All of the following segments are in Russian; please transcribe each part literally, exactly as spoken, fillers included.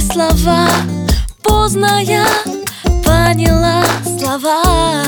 слова, поздно я поняла слова.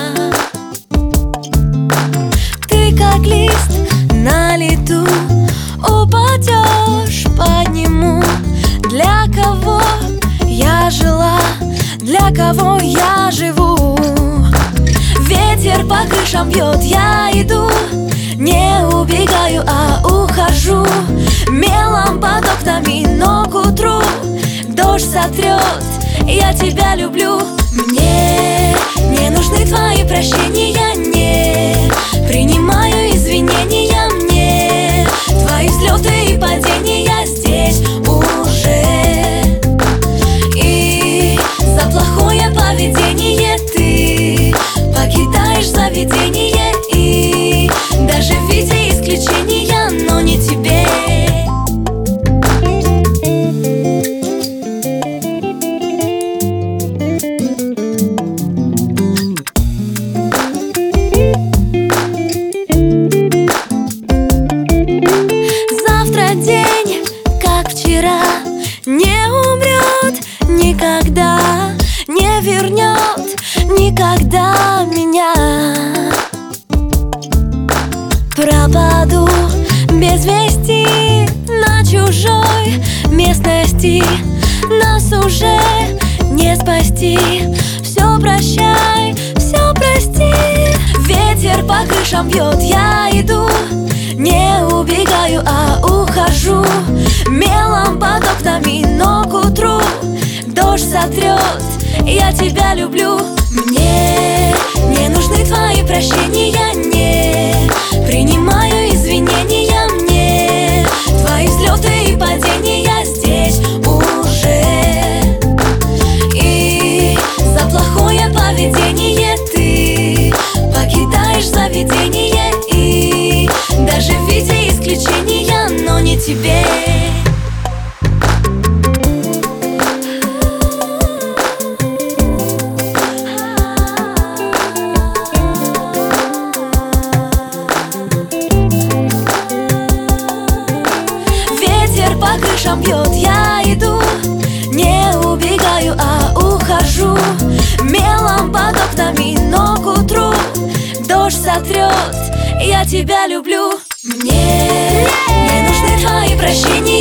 Ты как лист на лету, упадешь, подниму. Для кого я жила, для кого я живу? Ветер по крышам бьет, я иду, не убегаю, а ухожу. Мелом под окнами, но к утру дождь сотрет, я тебя люблю. Мне не нужны твои прощения, не принимаю извинения. Мне твои взлеты и падения здесь уже. И за плохое поведение ты покидаешь заведение. И даже в виде исключения, но не тебе. Завтра день, как вчера, не умрет никогда, не вернет никогда меня. Пропаду без вести на чужой местности, нас уже не спасти. Все прощай, все прости. Ветер по крышам бьет, я иду, не убегаю, а ухожу. Мелом под окнами, но к утру дождь сотрет, я тебя люблю. Мне не нужны твои прощения, не принимаю извинения. Мне твои взлеты и падения здесь уже. И за плохое поведение ты покидаешь заведение. И даже в виде исключения, но не тебе. По крышам бьет, я иду, не убегаю, а ухожу. Мелом под окнами, но к утру дождь сотрет, я тебя люблю. Мне не нужны твои прощения.